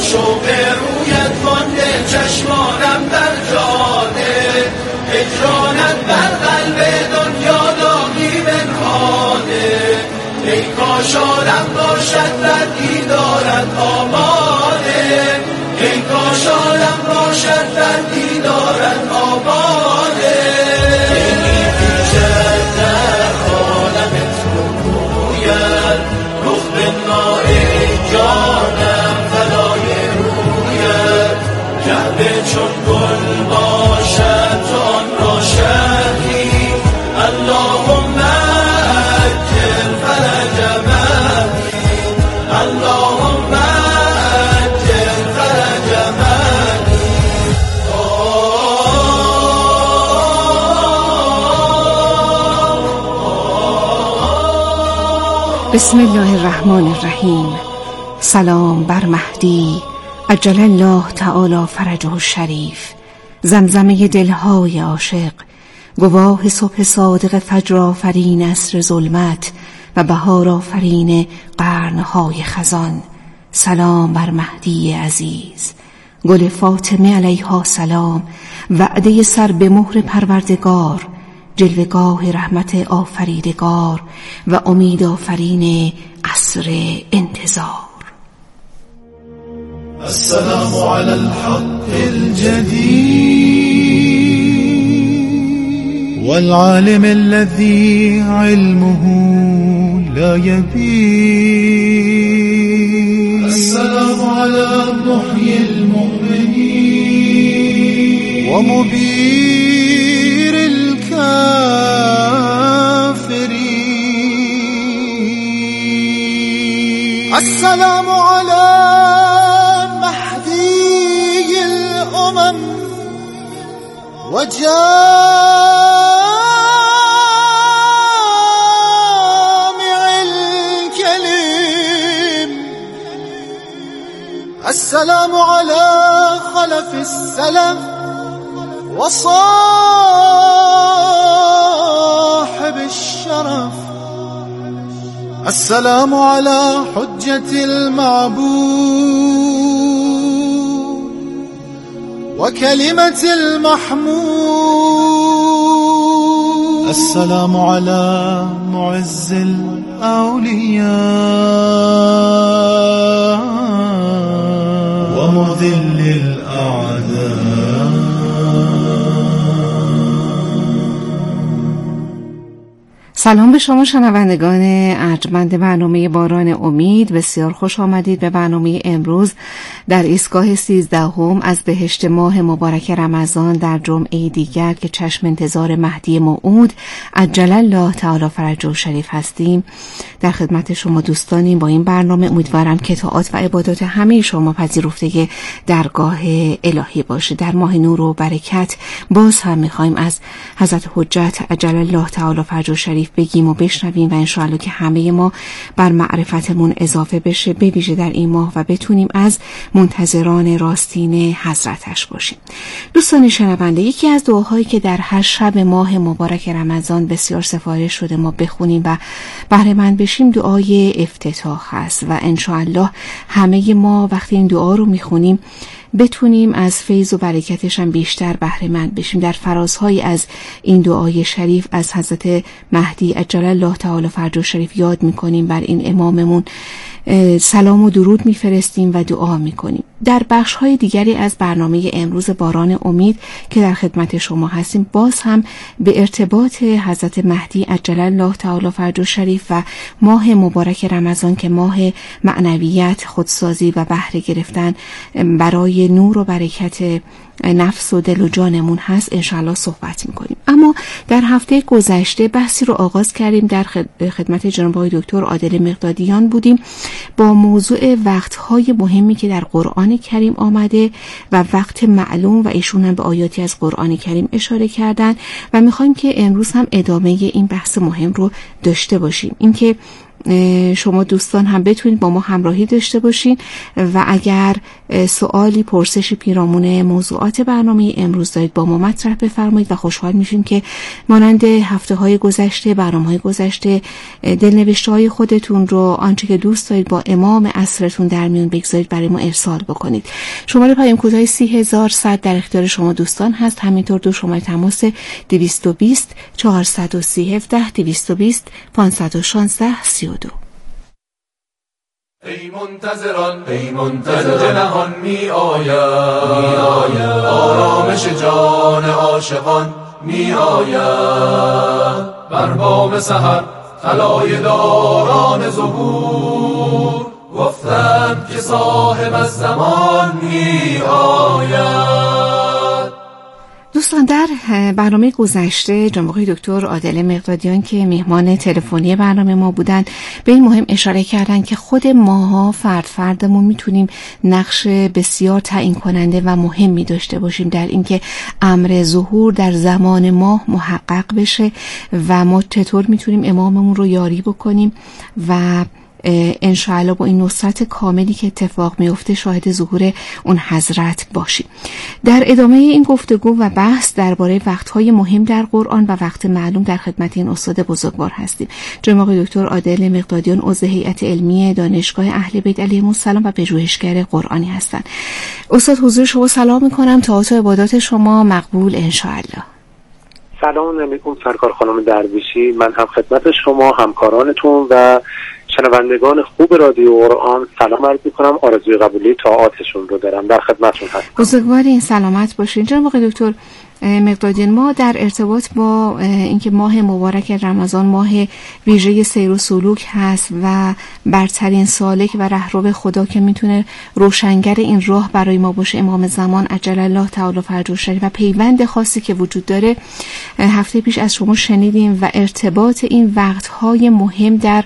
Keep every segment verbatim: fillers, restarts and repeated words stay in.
شوق رویت مانده چشمانم در جاده، هجرانت بر قلب دنیا داغی بنهاده. ای کاش عالم باشد در دیدارت آماده، ای کاش عالم باشد در دیدارت آماده. دلی پیشت در عالمت رویت، رخ بنما ای جانم فدای رویت. کعبه چون گل باشد تو آن را شهری، اللهم اجل فرج مهدی، اللهم اجل فرج مهدی. بسم الله الرحمن الرحیم. سلام بر مهدی عجل الله تعالی فرجه الشریف، زمزمه دلهای عاشق، گواه صبح صادق، فجر آفرین عصر ظلمت و بهار آفرین قرنهای خزان. سلام بر مهدی عزیز، گل فاطمه علیها سلام، وعده سر به مهر پروردگار، جلوگاه رحمت آفریدگار و امید آفرین عصر انتظار. السلام على الحق الجديد والعالم الذي علمه لا يبيد. السلام على محيي المؤمنين ومبير الكافرين. السلام على وجامع الكلم. السلام على خلف السلف وصاحب الشرف. السلام على حجة المعبود وكلمة المحمود. السلام على معز الأولياء ومذل الأعداء. سلام به شما شنوندگان ارجمند برنامه باران امید. بسیار خوش آمدید به برنامه امروز در ایستگاه سیزدهم از بهشت ماه مبارک رمضان در جمعه دیگر که چشم انتظار مهدی موعود عجل الله تعالی فرجه شریف هستیم. در خدمت شما دوستانیم با این برنامه. امیدوارم که طاعات و عبادات همه شما پذیرفته درگاه الهی باشه. در ماه نور و برکت باز هم میخوایم از حضرت حجت عجل الله تعالی فرجه شریف بگیم و بشنویم و انشاءالله که همه ما بر معرفتمون اضافه بشه، به ویژه در این ماه، و بتونیم از منتظران راستین حضرتش باشیم. دوستان شنونده، یکی از دعاهایی که در هر شب ماه مبارک رمضان بسیار سفارش شده ما بخونیم و بهره مند بشیم دعای افتتاح هست و انشاءالله همه ما وقتی این دعا رو میخونیم بتونیم از فیض و برکتش هم بیشتر بهره مند بشیم. در فرازهای از این دعای شریف از حضرت مهدی عجل الله تعالی فرجه شریف یاد میکنیم، بر این اماممون سلام و درود میفرستیم و دعا میکنیم. در بخش‌های دیگری از برنامه امروز باران امید که در خدمت شما هستیم باز هم به ارتباط حضرت مهدی عجل الله تعالی فرجه شریف و ماه مبارک رمضان که ماه معنویت، خودسازی و بهره گرفتن برای نور و برکت نفس و دل و جانمون هست انشاءالله صحبت میکنیم. اما در هفته گذشته بحثی رو آغاز کردیم، در خدمت جناب آقای دکتر عادل مقدادیان بودیم با موضوع وقتهای مهمی که در قرآن کریم آمده و وقت معلوم، و ایشون هم به آیاتی از قرآن کریم اشاره کردن و میخوایم که امروز هم ادامه این بحث مهم رو داشته باشیم. اینکه شما دوستان هم بتونید با ما همراهی داشته باشین و اگر سوالی، پرسشی پیرامون موضوعات برنامه امروز دارید با ما مطرح بفرمایید و خوشحال میشیم که مانند هفته های گذشته، برنامه های گذشته، دلنوشته های خودتون رو، آنچه که دوست دارید با امام عصرتون در میون بگذارید برای ما ارسال بکنید. شماره پیام کوتاه سی هزار صد در اختیار شما دوستان هست، همینطور دو شماره تماس دویست و بیست چهارصد و سی هفده دویست و بیست پانصد و شانزده سی و دو. ای منتظران ای منتظران جهان می آید آرامش جان عاشقان می آید بر بام سحر طلای داران ظهور گفتند که صاحب الزمان می آید. دوستان، در برنامه گذشته جناب آقای دکتر عادل مقدادیان که مهمان تلفنی برنامه ما بودند به این مهم اشاره کردند که خود ماها فرد فردمون میتونیم نقش بسیار تعیین کننده و مهمی داشته باشیم در اینکه امر ظهور در زمان ما محقق بشه و ما چطور میتونیم اماممون رو یاری بکنیم و انشاءالله با این نصرت کاملی که اتفاق میفته شاهد ظهور اون حضرت باشیم. در ادامه این گفتگو و بحث درباره وقتهای مهم در قرآن و وقت معلوم در خدمت این استاد بزرگوار هستیم. جناب آقای دکتر عادل مقدادیان عضو هیئت علمی دانشگاه اهل بیت علیهم السلام و پژوهشگر قرآنی هستند. استاد حضور شما سلام میکنم، طاعات و عبادات شما مقبول انشاءالله. سلام علیکم سرکار خانم درویشی، من هم خدمت شما، همکارانتون و شنوندگان خوب رادیو قرآن سلام عرض می‌کنم. آرزوی قبولی طاعاتشون رو دارم، در خدمتتون هستم. بزرگوارین، سلامت باشین. جناب آقای دکتر مقدادیان، ما در ارتباط با اینکه ماه مبارک رمضان ماه ویژه سیر و سلوک هست و برترین سالک و رهرو خدا که میتونه روشنگر این راه برای ما باشه امام زمان عجل الله تعالی فرجه الشریف و پیوند خاصی که وجود داره، هفته پیش از شما شنیدیم و ارتباط این وقت‌های مهم در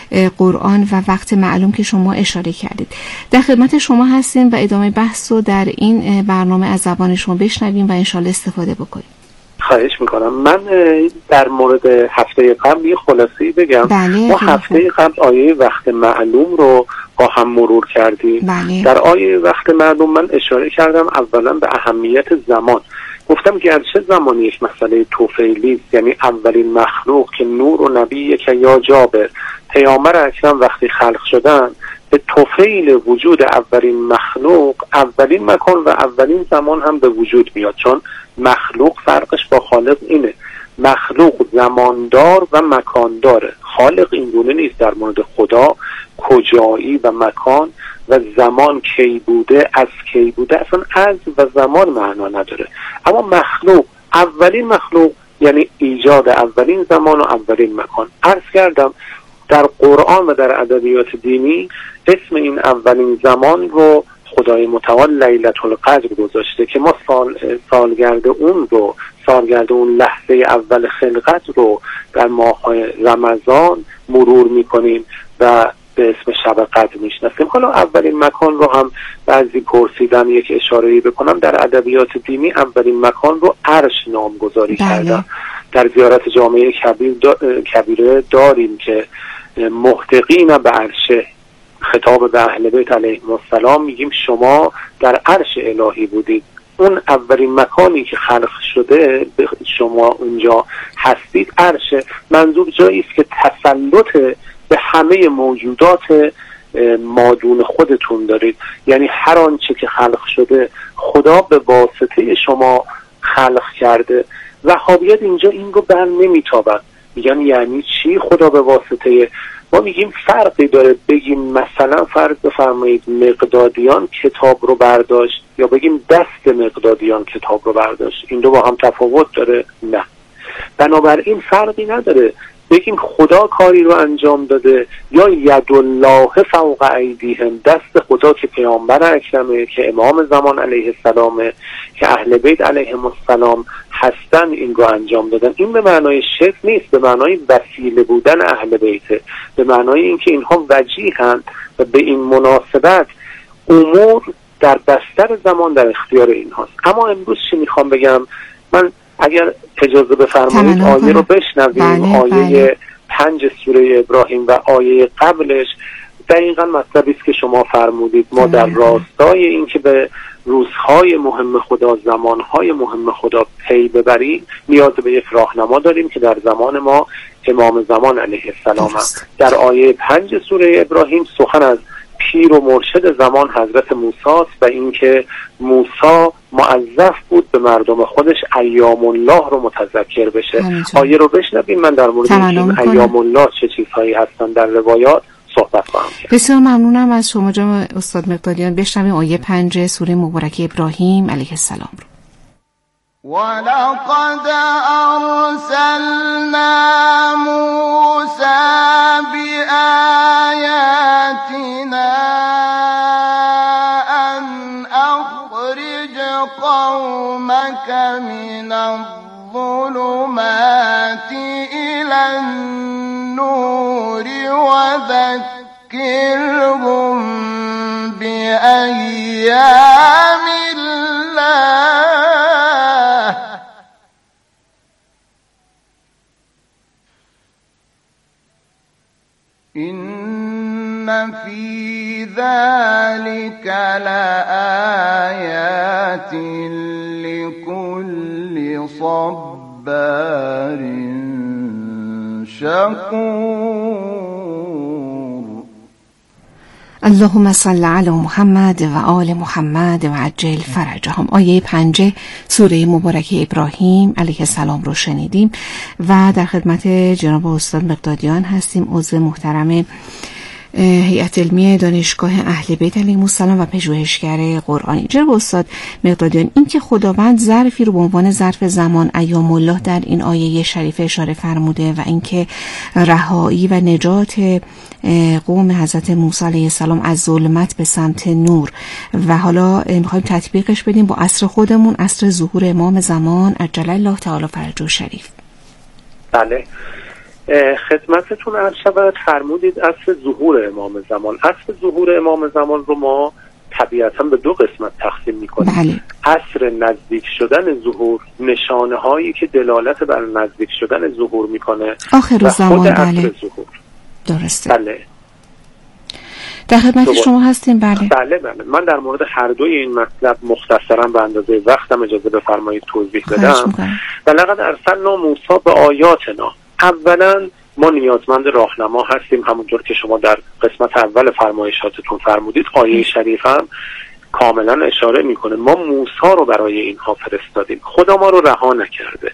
قرآن و وقت معلوم که شما اشاره کردید. در خدمت شما هستیم و ادامه بحث رو در این برنامه از زبان شما بشنویم و انشالله استفاده بکنیم. خواهش میکنم. من در مورد هفته قبل یه خلاصه‌ای بگم. بله، ما هفته قبل آیه وقت معلوم رو با هم مرور کردیم. بله. در آیه وقت معلوم من اشاره کردم اولا به اهمیت زمان. گفتم که گرچه زمانی یک مسئله توفیلی، یعنی اولین مخلوق که نور و نبی که یا جابر پیامبر اکرم وقتی خلق شدن به توفیل وجود اولین مخلوق اولین مکان و اولین زمان هم به وجود میاد، چون مخلوق فرقش با خالق اینه، مخلوق زماندار و مکانداره، خالق این گونه نیست. در مورد خدا کجایی و مکان و زمان کی بوده از کی بوده اصلا از و زمان معنا نداره، اما مخلوق اولین مخلوق یعنی ایجاد اولین زمان و اولین مکان. عرض کردم در قرآن و در ادبیات دینی اسم این اولین زمان رو خدای متعال لیلة القدر گذاشته که ما سال سالگرد اون رو سالگرد اون لحظه اول خلقت رو در ماه رمضان مرور میکنیم و به اسم شب قدر میشناسیم. حالا اولین مکان رو هم بعضی پرسیدن یک اشاره‌ای بکنم، در ادبیات دینی اولین مکان رو عرش نامگذاری کردن. در زیارت جامعه کبیر دا کبیره داریم که محتقین به عرشه، خطاب به اهل بیت علیهم السلام، میگیم شما در عرش الهی بودید. اون اولین مکانی که خلق شده شما اونجا هستید عرشه. منظور جایی است که تسلط به همه موجودات مادون خودتون دارید، یعنی هر آنچه که خلق شده خدا به واسطه شما خلق کرده. وهابیت اینجا این رو بر نمیتابند، میگن یعنی چی خدا به واسطه؟ ما میگیم فرقی داره بگیم مثلا فرض بفرمایید مقدادیان کتاب رو برداشت یا بگیم دست مقدادیان کتاب رو برداشت، این دو با هم تفاوت داره؟ نه. بنابراین فرقی نداره بگیم خدا کاری رو انجام داده یا ید الله فوق ایدیهم، دست خدا که پیامبر اکرمه، که امام زمان علیه السلامه، که اهل بیت علیهم السلام هستن این رو انجام دادن. این به معنای شرک نیست، به معنای وسیله بودن اهل بیت، به معنای اینکه اینها وجیهند و به این مناسبت امور در بستر زمان در اختیار اینهاست. اما امروز چی میخوام بگم، من اگر اجازه بفرمایید آیه رو بشنویم. بله، آیه بله. پنج سوره ابراهیم و آیه قبلش دقیقاً مطلبی است که شما فرمودید. ما در راستای این که به روزهای مهم خدا، زمانهای مهم خدا پی ببریم، نیاز به یک راهنما داریم که در زمان ما امام زمان علیه السلام است. در آیه پنج سوره ابراهیم سخن از پیر و مرشد زمان حضرت موسی است و اینکه موسی موظف بود به مردم خودش ایام الله رو متذکر بشه. همینطور. آیه رو بشنویم، من در مورد این ایام الله چه چیزهایی هستن در روایات صحبت خواهم کرد. بسیار ممنونم از شما جناب استاد مقدادیان. بشنویم آیه پنج سوره مبارکه ابراهیم علیه السلام رو. ولقد أرسلنا موسى بآياتنا أن أخرج قومك من الظلمات إلى النور وذكرهم بأيام الله إن في ذلك لآيات لكل صبار شكور. اللهم صل علی محمد و آل محمد و عجل فرجهم. آیه پنج سوره مبارکه ابراهیم علیه السلام رو شنیدیم و در خدمت جناب استاد مقدادیان هستیم، عضو محترم هیئت علمی دانشگاه اهل بیت علیهم السلام و پژوهشگر قرآنی. جناب استاد مقدادیان، این که خداوند ظرفی رو به عنوان ظرف زمان ایام الله در این آیه شریفه اشاره فرموده و اینکه رهایی و نجات قوم حضرت موسی علیه السلام از ظلمت به سمت نور و حالا میخوایم تطبیقش بدیم با عصر خودمون، عصر ظهور امام زمان عجل الله تعالی فرجه شریف. بله، خدمتتون عرض شود. فرمودید عصر ظهور امام زمان. عصر ظهور امام زمان رو ما طبیعتا به دو قسمت تقسیم میکنیم. بله. عصر نزدیک شدن ظهور، نشانه هایی که دلالت بر نزدیک شدن ظهور میکنه، آخر زمان. بله. عصر ظهور. درسته. بله. در خدمت شما هستیم. بله. بله بله. من در مورد هر دوی این مطلب مختصرا به اندازه وقتم اجازه بفرمایید توضیح بدم. و لقد ارسلنا موسی به آیاتنا. اولا ما نیازمند راهنما هستیم، همونطور که شما در قسمت اول فرمایشاتتون فرمودید. آیه شریف هم کاملا اشاره میکنه ما موسی رو برای اینها فرستادیم، خدا ما رو رها نکرده.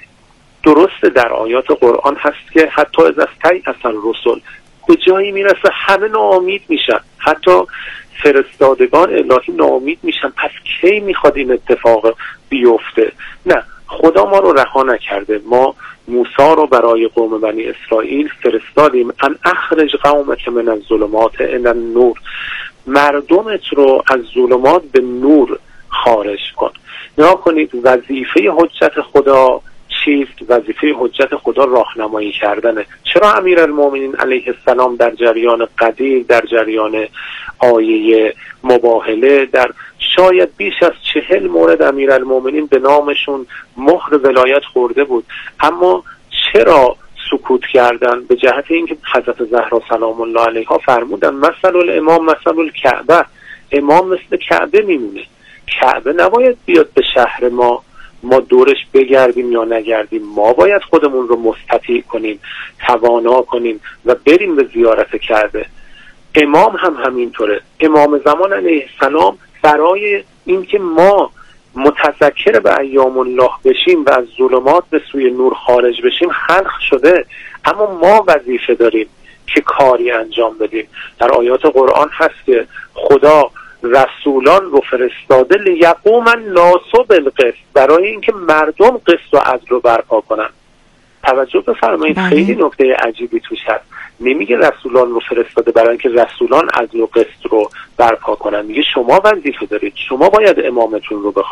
درسته در آیات قرآن هست که حتی از استیأس الرسل، به جایی میرسه همه ناامید میشن، حتی فرستادگان الهی ناامید میشن. پس کی میخواد این اتفاق بیفته؟ نه، خدا ما رو رها نکرده. ما موسی رو برای قوم بنی اسرائیل فرستادیم ان اخرج قومک من الظلمات الی النور، مردمت رو از ظلمات به نور خارج کن. نگاه کنید وظیفه حجت خدا چیست؟ وظیفه حجت خدا راهنمایی کردنه. چرا امیرالمومنین علیه السلام در جریان قدیر، در جریان آیه مباهله، در شاید بیش از چهل مورد امیرالمومنین به نامشون مهر ولایت خورده بود، اما چرا سکوت کردن؟ به جهت اینکه حضرت زهرا سلام الله علیها فرمودن مثل الامام مثل الکعبه، امام مثل کعبه میمونه. کعبه نباید بیاد به شهر ما ما دورش بگردیم یا نگردیم، ما باید خودمون رو مستطیع کنیم، توانا کنیم و بریم به زیارت کعبه. امام هم همینطوره. امام زمان علیه السلام برای اینکه ما متذکر به ایام الله بشیم و از ظلمات به سوی نور خارج بشیم خلق شده، اما ما وظیفه داریم که کاری انجام بدیم. در آیات قرآن هست که خدا رسولان رو فرستاده لیقوم الناس بالقسط، برای اینکه مردم قسط و عدل رو برپا کنن. توجه بفرمایید، خیلی نکته عجیبی توش هست. نمیگه رسولان رو فرستاده برای اینکه رسولان عدل و قسط رو برپا کنن، میگه شما وظیفه دارید، شما باید امامتون رو بخواید.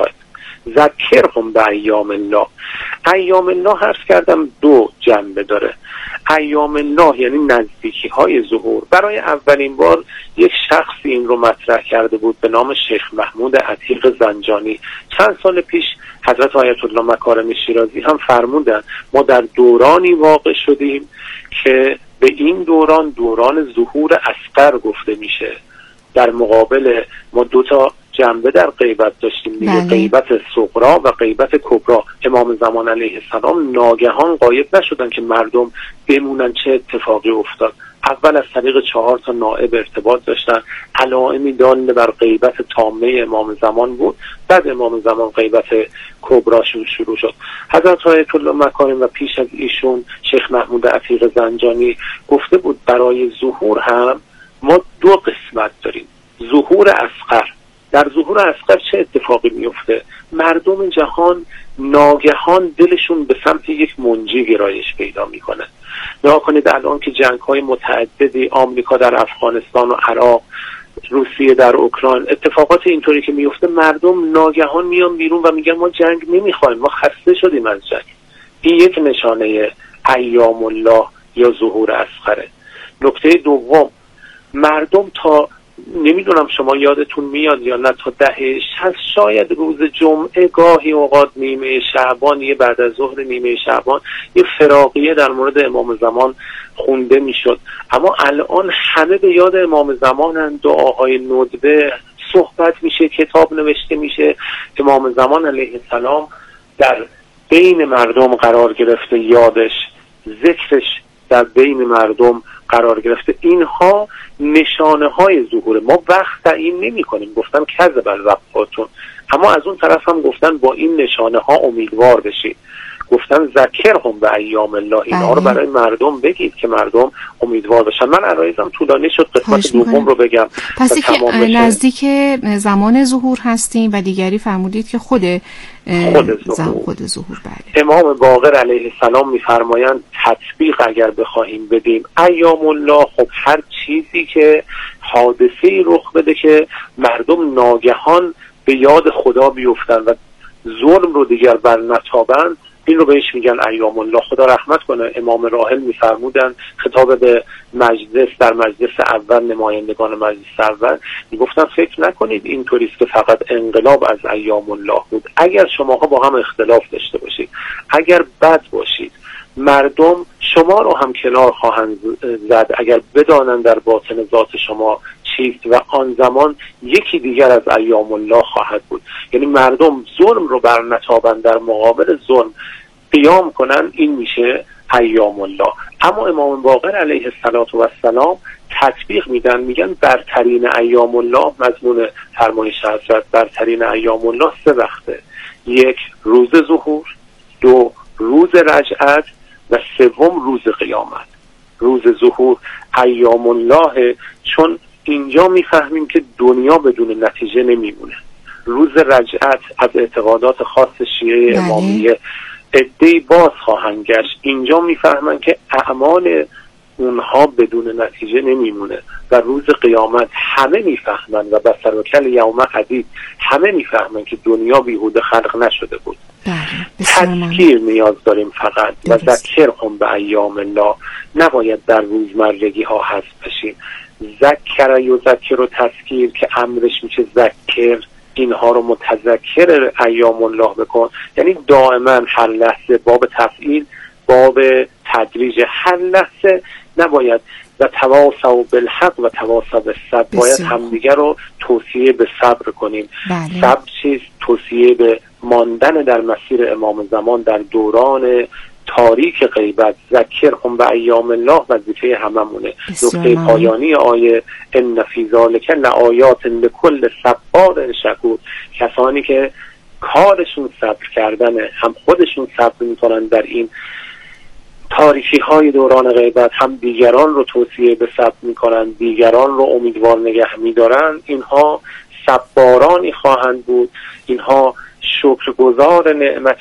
ذکرهم به ایام الله. ایام الله عرض کردم دو جنبه داره. ایام الله یعنی نزدیکی های ظهور. برای اولین بار یک شخصی این رو مطرح کرده بود به نام شیخ محمود عتیق زنجانی. چند سال پیش حضرت آیت الله مکارمی شیرازی هم فرمودن ما در دورانی واقع شدیم که به این دوران دوران ظهور اصغر گفته میشه. در مقابل ما دو تا جنبه در غیبت داشتیم دیگه، غیبت صغرا و غیبت کبرا. امام زمان علیه السلام ناگهان غایب نشدن که مردم بمونن چه اتفاقی افتاد. اول از طریق چهار تا نائب ارتباط داشتن، علائمی دال بر غیبت تامه امام زمان بود. بعد امام زمان غیبت کبراشون شروع شد. حضرت آیت الله مکارم و پیش از ایشون شیخ محمود عتیق زنجانی گفته بود برای ظهور هم ما دو قسمت داریم. ظهور اصغر. در ظهور اصغر چه اتفاقی میفته؟ مردم جهان ناگهان دلشون به سمت یک منجی گرایش پیدا میکنه. نگاه کنید الان که جنگ‌های متعددی، آمریکا در افغانستان و عراق، روسیه در اوکراین، اتفاقات اینطوری که میفته، مردم ناگهان میان بیرون و میگن ما جنگ نمیخوایم، ما خسته شدیم از جنگ. این یک نشانه ایام الله یا ظهور اصغره. نکته دوم، مردم تا نمیدونم شما یادتون میاد یا نه، تا دهه شصت شاید روز جمعه گاهی اوقات نیمه شعبان، یه بعد از ظهر نیمه شعبان، یه فراقیه در مورد امام زمان خونده میشد. اما الان همه به یاد امام زمانن، دعاهای ندبه، صحبت میشه، کتاب نوشته میشه. امام زمان علیه السلام در بین مردم قرار گرفته، یادش، ذکرش در بین مردم قرار گرفته. اینها نشانه های ظهور. ما وقت تعیین نمی کنیم، گفتن کذب الوقاتون، اما از اون طرف هم گفتن با این نشانه ها امیدوار بشید. گفتن ذکرهم به ایام الله، اینها رو برای مردم بگید که مردم امیدوار بشن. من عرایزم طولانی شد، قسمت دوم رو بگم. پس که نزدیک زمان ظهور هستیم و دیگری فرمودید که خود خود ظهور, خود ظهور بله. امام باقر علیه السلام میفرمایند تطبیق اگر بخواهیم بدیم، ایام الله خب هر چیزی که حادثه‌ای رخ بده که مردم ناگهان به یاد خدا بیفتن و ظلم رو دیگر بر نتابند، این رو بهش میگن ایام الله. خدا رحمت کنه، امام راحل میفرمودن خطاب به مجلس، در مجلس اول، نمایندگان مجلس اول میگفتن فکر نکنید اینطوریست که فقط انقلاب از ایام الله بود. اگر شماها با هم اختلاف داشته باشید، اگر بد باشید، مردم شما رو هم کنار خواهند زد اگر بدانند در باطن ذات شما چیست، و آن زمان یکی دیگر از ایام الله خواهد بود. یعنی مردم ظلم رو بر نتابند، در مقابل ظلم قیام کنن، این میشه ایام الله. اما امام باقر علیه السلام تطبیق میدن، میگن برترین ایام الله، مضمون فرمایش حضرت، برترین ایام الله سه وقته: یک روز ظهور، دو روز رجعت و سوم روز قیامت. روز ظهور ایام الله، چون اینجا میفهمیم که دنیا بدون نتیجه نمیمونه. روز رجعت از اعتقادات خاص شیعه امامیه عده‌ای باز خواهند گشت. اینجا میفهمن که اعمال اونها بدون نتیجه نمیمونه. و روز قیامت همه میفهمن و بصر و کل یوم حدید، همه میفهمن که دنیا بیهوده خلق نشده بود. تذکیر نیاز داریم فقط. و ذکرهم به ایام الله، نباید در روزمرگی ها حذف بشیم. ذکر و ذکر و تذکیر که امرش میشه ذکر، اینها رو متذکر ایام الله بکن. یعنی دائما هر لحظه باب تفعیل، باب تدریج، هر لحظه نباید. و تواصوا بالحق و تواصوا بالصبر، باید همدیگر رو توصیه به صبر کنیم. بله. صبر چیز؟ توصیه به ماندن در مسیر امام زمان در دوران تاریک غیبت. ذکرهم به ایام الله وظیفه هممونه. نکته پایانی آیه ان فی ذلک لآیات لکل صبار شکور، کسانی که کارشون صبر کردنه، هم خودشون صبر میکنن در این تاریکی های دوران غیبت، هم دیگران رو توصیه به صبر میکنن، دیگران رو امیدوار نگه میدارن، اینها صبارانی خواهند بود. اینها شکرگزار نعمت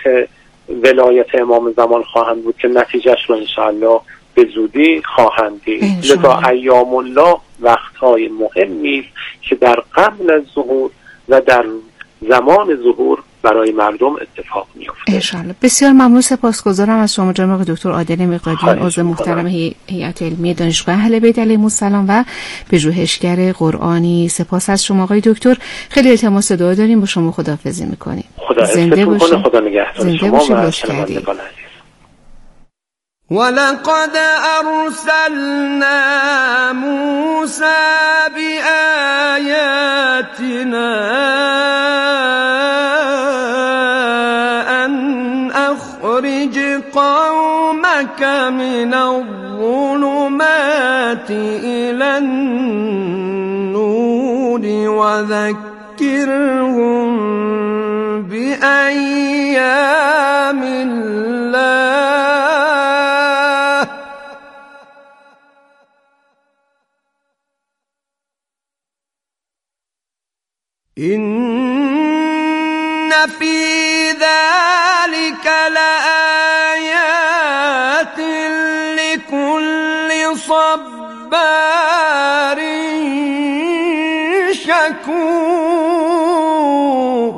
ولایت امام زمان خواهند بود که نتیجهش رو انشاءالله به زودی خواهند دید. لذا ایام الله وقتهای مهمی است که در قبل از ظهور و در زمان ظهور برای مردم اتفاق میفته ان شاءالله. بسیار ممنون، سپاسگزارم از شما جناب دکتر عادل مقدادیان، عضو محترم هیئت علمی دانشگاه اهل بیت علیهم السلام و پژوهشگر قرآنی. سپاس از شما آقای دکتر. خیلی التماس دعا داریم، با شما خداحافظی میکنیم. خدا زنده باشید. خدا نگهدار شما و شنوندگان عزیز. ولقد أرسلنا موسى بآياتنا أن أخرج قومك من الظلمات إلى النور وذكرهم بأيام الله إن في ذلك لآيات لكل صبار شكور.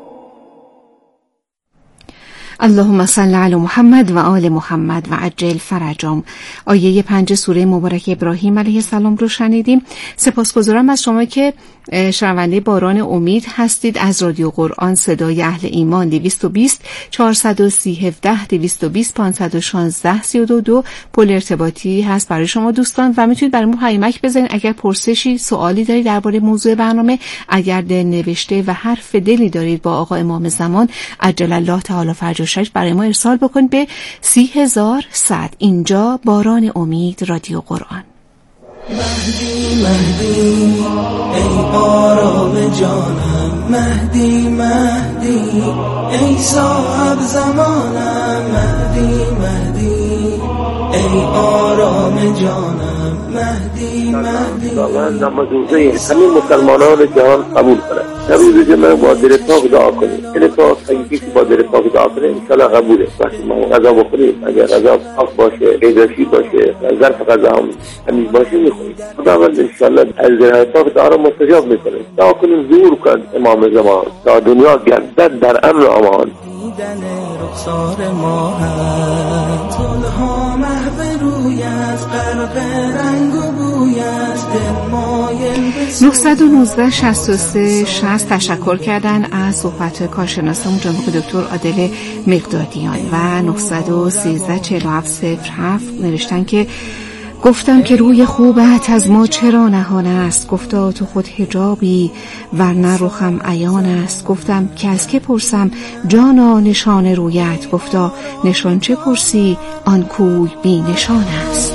اللهم صل علی محمد و آل محمد و عجل فرجهم. آیه پنج سوره مبارک ابراهیم علیه السلام رو شنیدیم. سپاسگزارم از شما که شنونده باران امید هستید. از رادیو قرآن صدای اهل ایمان دویست و بیست چهارصد و سی هفده دویست و بیست پانصد و شانزده سی و دو دو پل ارتباطی هست برای شما دوستان و میتونید برای ما پیامک بزنید اگر پرسشی سوالی دارید درباره موضوع برنامه، اگر دل نوشته و حرف دلی دارید با آقا امام زمان عجل الله تعالی فرجه شریف برای ما ارسال بکنید به سی هزار صد. اینجا باران امید، رادیو قرآن. مهدی مهدی ای آرام جانم، مهدی مهدی ای صاحب زمانم، مهدی مهدی ای آرام جانم، مهدی مهدی. من نماز روزه همین مسلمانان جهان قبول کنم. روزی که من با دل پاک دعا کنیم، دل پاک اگه کسی با دل پاک دعا کنه انشاءالله قبوله. وقتی ما غذا بخوریم اگر غذا پاک باشه، غیرشی باشه، ظرف غذا هم تمیز باشه میخوریم. خداوند انشاءالله از دل پاک دعا رو مستجاب میکنه. دعا کنیم زور کن امام زمان تا دنیا گردد در امن و امان. دیدن رخسار ماهت گلها محو رویت غرق رنگ و بویت دل مایل به نه یک نه شصت و سه شصت تشکر کردن از صحبت کارشناسمون جناب دکتر عادل مقدادیان و نه یک سه چهار هفت صفر هفت نوشتن که گفتم که روی خوبت از ما چرا نهان است، گفتا تو خود حجابی ورنه رخم عیان است. گفتم که از که پرسم جانا نشان رویت، گفتا نشان چه پرسی آن کوی بی نشان است.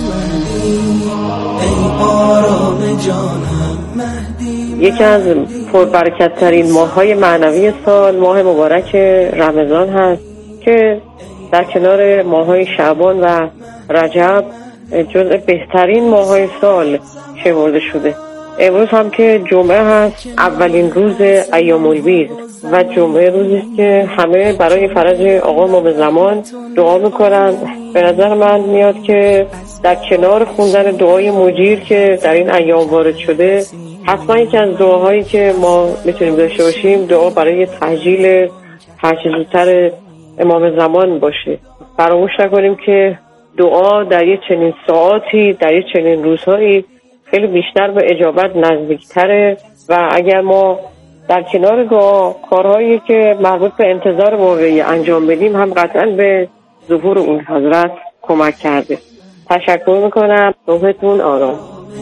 ای آرام جانم مهدی. یکی از پربرکت ترین ماه‌های معنوی سال ماه مبارک رمضان هست که در کنار ماه‌های شعبان و رجب جزء بهترین ماه‌های سال شمرده شده. امروز هم که جمعه هست، اولین روز ایام البیض و جمعه روزی که همه برای فرج آقا امام زمان دعا میکنن. به نظر من میاد که در کنار خوندن دعای مجیر که در این ایام وارد شده، حتما یکی از دعاهایی که ما میتونیم داشته باشیم دعا برای تهجیل هرچه زودتر امام زمان باشه. فراموش نکنیم که دعا در یک چنین ساعاتی، در یک چنین روزهایی خیلی بیشتر به اجابت نزدیکتره و اگر ما در کنار دعا کارهایی که مربوط به انتظار واقعی انجام بدیم هم قطعا به ظهور اون حضرت کمک کرده. تشکر میکنم. روحتون آرام.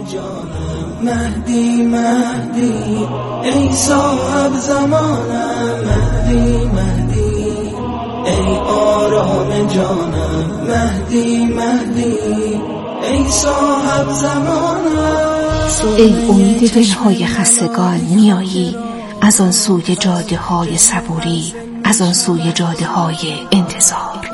مهدی مهدی ای صاحب زمانم، مهدی مهدی ای آرام جانم، مهدی مهدی ای صاحب زمانم. ای امید دلهای خستگان میایی از آن سوی جاده های صبوری، از آن سوی جاده های انتظار.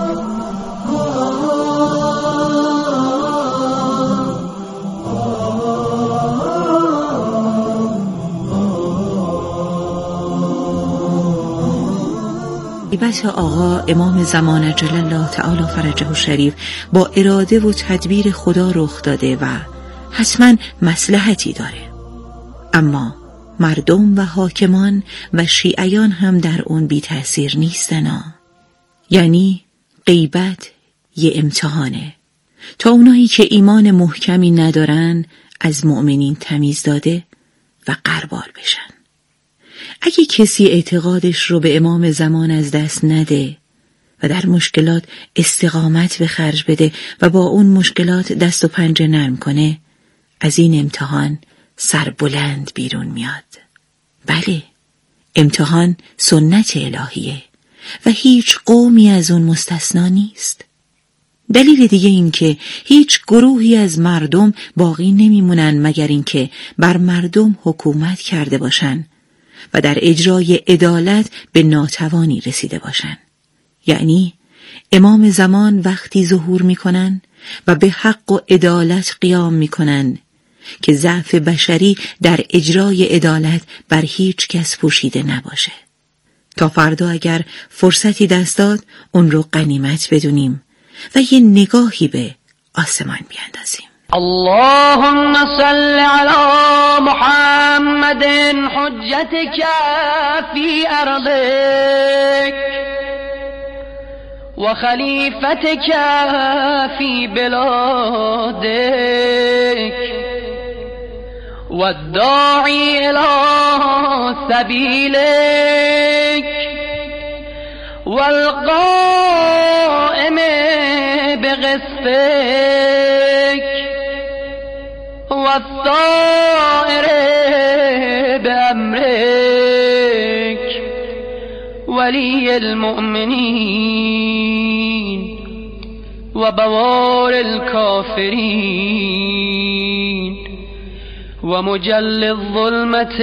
البته آقا امام زمان عجل الله تعالی فرجه شریف با اراده و تدبیر خدا رخ داده و حتما مصلحتی داره، اما مردم و حاکمان و شیعیان هم در اون بی تأثیر نیستن. یعنی غیبت یه امتحانه تا اونایی که ایمان محکمی ندارن از مؤمنین تمیز داده و غربال بشن. اگه کسی اعتقادش رو به امام زمان از دست نده و در مشکلات استقامت به خرج بده و با اون مشکلات دست و پنجه نرم کنه، از این امتحان سربلند بیرون میاد. بله، امتحان سنت الهیه و هیچ قومی از اون مستثنا نیست. دلیل دیگه این که هیچ گروهی از مردم باقی نمیمونن مگر اینکه بر مردم حکومت کرده باشن و در اجرای عدالت به ناتوانی رسیده باشن. یعنی امام زمان وقتی ظهور میکنن و به حق و عدالت قیام میکنن که ضعف بشری در اجرای عدالت بر هیچ کس پوشیده نباشه. تا فردا اگر فرصتی دست داد اون رو غنیمت بدونیم و یه نگاهی به آسمان بیاندازیم. اللهم صل على محمد حجتك في أرضك وخليفتك في بلادك والداعي إلى سبيلك والقائم بقسطك والطائر بأمرك ولي المؤمنين وبوار الكافرين ومجل الظلمة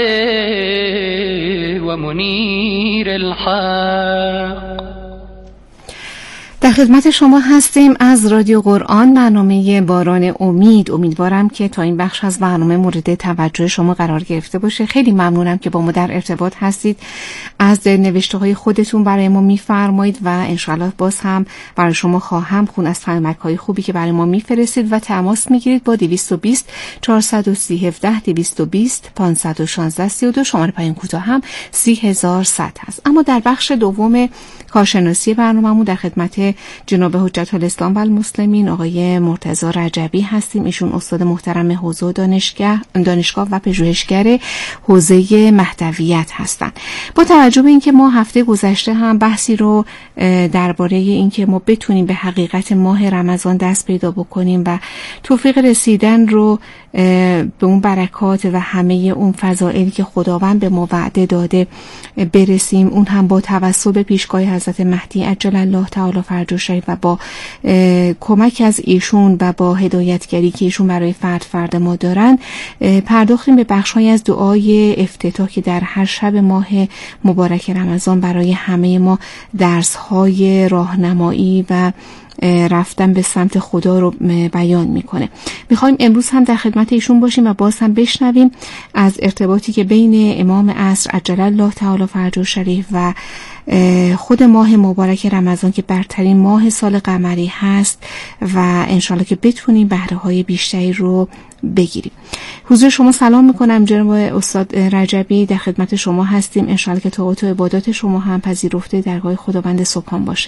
ومنير الحق. در خدمت شما هستیم از رادیو قرآن، برنامه باران امید. امیدوارم که تا این بخش از برنامه مورد توجه شما قرار گرفته باشه. خیلی ممنونم که با ما در ارتباط هستید، از نوشته های خودتون برای ما میفرمایید و انشاءالله باز هم برای شما خواهم خون از پیامک های خوبی که برای ما میفرستید و تماس میگیرید با دویست و بیست چهارصد و سی هفده دویست و بیست پانصد و شانزده سی و دو. شماره پیام کوتاه هم سی هزار و صد هست. اما در بخش دوم کارشناسی برنامه‌مون در خدمت جناب حجت الاسلام و المسلمین آقای مرتضی رجبی هستیم. ایشون استاد محترم حوزه دانشگاه دانشگاه و پژوهشگر حوزه مهدویت هستند. با توجه به اینکه ما هفته گذشته هم بحثی رو درباره اینکه ما بتونیم به حقیقت ماه رمضان دست پیدا بکنیم و توفیق رسیدن رو به اون برکات و همه اون فضائلی که خداوند به ما وعده داده برسیم، اون هم با توسل به پیشگاه حضرت مهدی عجل الله تعالی فرجه شریف و با کمک از ایشون و با هدایتگری که ایشون برای فرد فرد ما دارن، پرداختیم به بخش‌های از دعای افتتاح که در هر شب ماه مبارک رمضان برای همه ما درس‌های راهنمایی و رفتن به سمت خدا رو بیان میکنه. میخوایم امروز هم در خدمت ایشون باشیم و باز هم بشنویم از ارتباطی که بین امام عصر عجل الله تعالی فرجه شریف و خود ماه مبارک رمضان که برترین ماه سال قمری هست و انشالله که بتونیم بهره های بیشتری رو بگیریم. حضور شما سلام میکنم جناب استاد رجبی، در خدمت شما هستیم. انشالله که طاعات و عبادات شما هم پذیرفته درگاه خداوند سبحان باشه.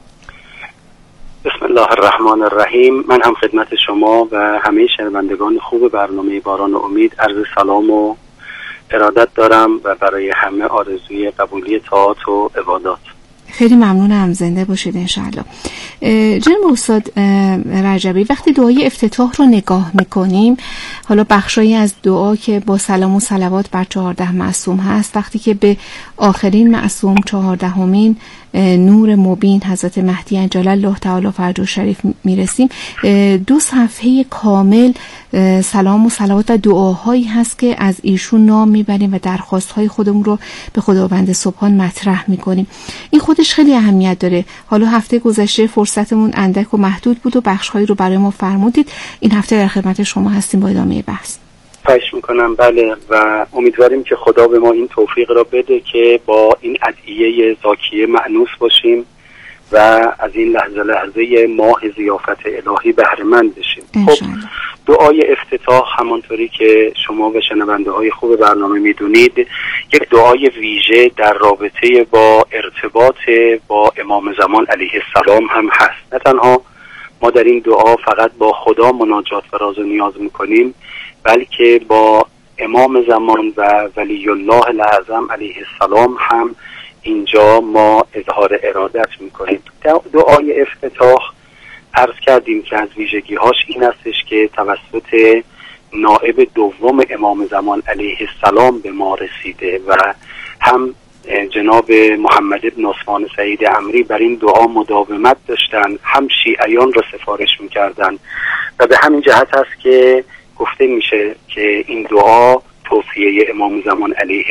بسم الله الرحمن الرحیم. من هم خدمت شما و همه شنوندگان خوب برنامه باران امید عرض سلام و ارادت دارم و برای همه آرزوی قبولی طاعات و عبادات. خیلی ممنونم، زنده باشید انشاءالله. جناب استاد رجبی، وقتی دعای افتتاح رو نگاه میکنیم، حالا بخشایی از دعا که با سلام و صلوات بر چهارده معصوم هست، وقتی که به آخرین معصوم چهاردهمین نور مبین حضرت مهدی عجل الله تعالی فرجه شریف میرسیم، دو صفحه کامل سلام و صلوات و دعاهایی هست که از ایشون نام میبریم و درخواستهای خودمون رو به خداوند سبحان مطرح میکنیم. این خودش خیلی اهمیت داره. حالا هفته گذشته فرصتمون اندک و محدود بود و بخشهایی رو برای ما فرمودید. این هفته در خدمت شما هستیم با ادامه بحث. خواهش میکنم. بله، و امیدواریم که خدا به ما این توفیق را بده که با این ادعیه زاکیه مأنوس باشیم و از این لحظه لحظه ماه ضیافت الهی بهره مند بشیم. خب دعای افتتاح همانطوری که شما و شنونده های خوب برنامه میدونید یک دعای ویژه در رابطه با ارتباط با امام زمان علیه السلام هم هست. نه تنها ما در این دعا فقط با خدا مناجات و راز و نیاز میکنیم، بلکه با امام زمان و ولی الله الاعظم علیه السلام هم اینجا ما اظهار ارادت میکنیم. دعای افتتاح عرض کردیم که از ویژگی هاش این استش که توسط نائب دوم امام زمان علیه السلام به ما رسیده و هم جناب محمد ابن عثمان سعید عمری بر این دعا مداومت داشتن، هم شیعیان را سفارش میکردن و به همین جهت است که گفته میشه که این دعا توصیه امام زمان علیه